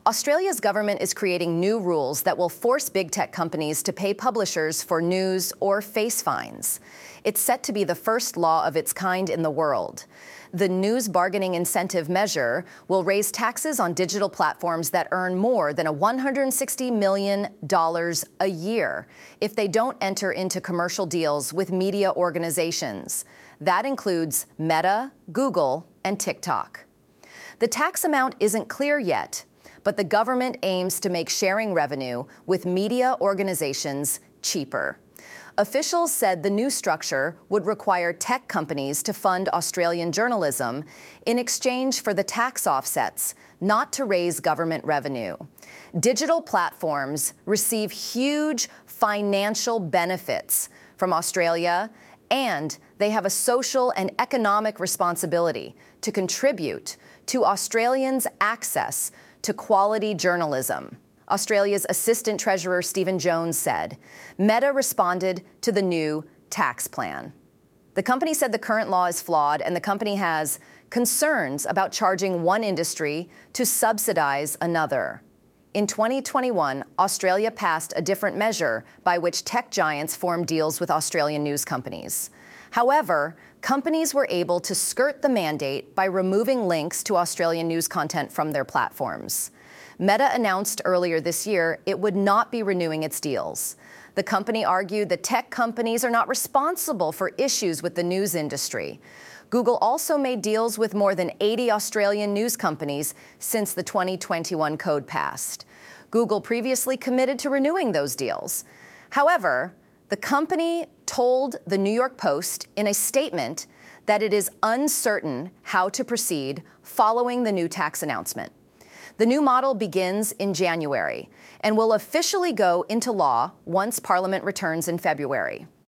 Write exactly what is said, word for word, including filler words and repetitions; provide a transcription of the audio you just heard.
Australia's government is creating new rules that will force big tech companies to pay publishers for news or face fines. It's set to be the first law of its kind in the world. The News Bargaining Incentive Measure will raise taxes on digital platforms that earn more than one hundred sixty million dollars a year if they don't enter into commercial deals with media organizations. That includes Meta, Google, and TikTok. The tax amount isn't clear yet, but the government aims to make sharing revenue with media organizations cheaper. Officials said the new structure would require tech companies to fund Australian journalism in exchange for the tax offsets, not to raise government revenue. Digital platforms receive huge financial benefits from Australia, and they have a social and economic responsibility to contribute to Australians' access to quality journalism. Australia's Assistant Treasurer Stephen Jones said. Meta responded to the new tax plan. The company said the current law is flawed, and the company has concerns about charging one industry to subsidize another. In twenty twenty-one, Australia passed a different measure by which tech giants form deals with Australian news companies. However, companies were able to skirt the mandate by removing links to Australian news content from their platforms. Meta announced earlier this year it would not be renewing its deals. The company argued that tech companies are not responsible for issues with the news industry. Google also made deals with more than eighty Australian news companies since the twenty twenty-one code passed. Google previously committed to renewing those deals. However, the company told the New York Post in a statement that it is uncertain how to proceed following the new tax announcement. The new model begins in January and will officially go into law once Parliament returns in February.